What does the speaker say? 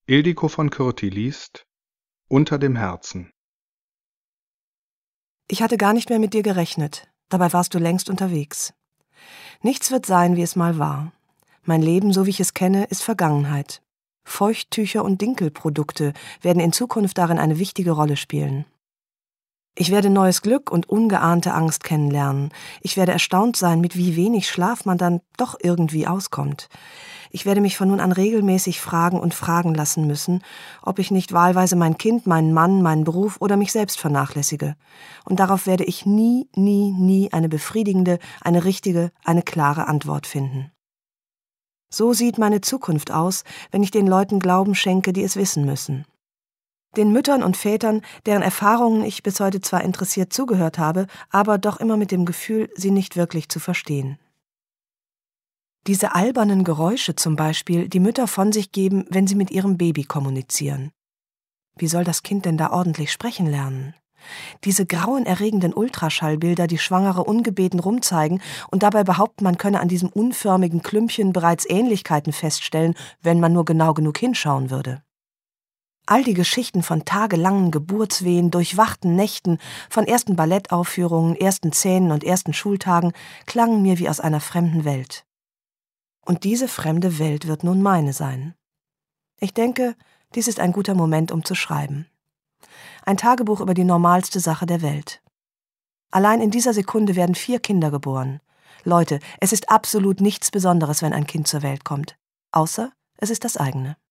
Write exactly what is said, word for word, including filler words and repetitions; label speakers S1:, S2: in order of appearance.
S1: Ildiko von Kürti liest Unter dem Herzen.
S2: Ich hatte gar nicht mehr mit dir gerechnet. Dabei warst du längst unterwegs. Nichts wird sein, wie es mal war. Mein Leben, so wie ich es kenne, ist Vergangenheit. Feuchttücher und Dinkelprodukte werden in Zukunft darin eine wichtige Rolle spielen. Ich werde neues Glück und ungeahnte Angst kennenlernen. Ich werde erstaunt sein, mit wie wenig Schlaf man dann doch irgendwie auskommt. Ich werde mich von nun an regelmäßig fragen und fragen lassen müssen, ob ich nicht wahlweise mein Kind, meinen Mann, meinen Beruf oder mich selbst vernachlässige. Und darauf werde ich nie, nie, nie eine befriedigende, eine richtige, eine klare Antwort finden. So sieht meine Zukunft aus, wenn ich den Leuten Glauben schenke, die es wissen müssen. Den Müttern und Vätern, deren Erfahrungen ich bis heute zwar interessiert zugehört habe, aber doch immer mit dem Gefühl, sie nicht wirklich zu verstehen. Diese albernen Geräusche zum Beispiel, die Mütter von sich geben, wenn sie mit ihrem Baby kommunizieren. Wie soll das Kind denn da ordentlich sprechen lernen? Diese grauenerregenden Ultraschallbilder, die Schwangere ungebeten rumzeigen und dabei behaupten, man könne an diesem unförmigen Klümpchen bereits Ähnlichkeiten feststellen, wenn man nur genau genug hinschauen würde. All die Geschichten von tagelangen Geburtswehen, durchwachten Nächten, von ersten Ballettaufführungen, ersten Zähnen und ersten Schultagen klangen mir wie aus einer fremden Welt. Und diese fremde Welt wird nun meine sein. Ich denke, dies ist ein guter Moment, um zu schreiben. Ein Tagebuch über die normalste Sache der Welt. Allein in dieser Sekunde werden vier Kinder geboren. Leute, es ist absolut nichts Besonderes, wenn ein Kind zur Welt kommt. Außer es ist das eigene.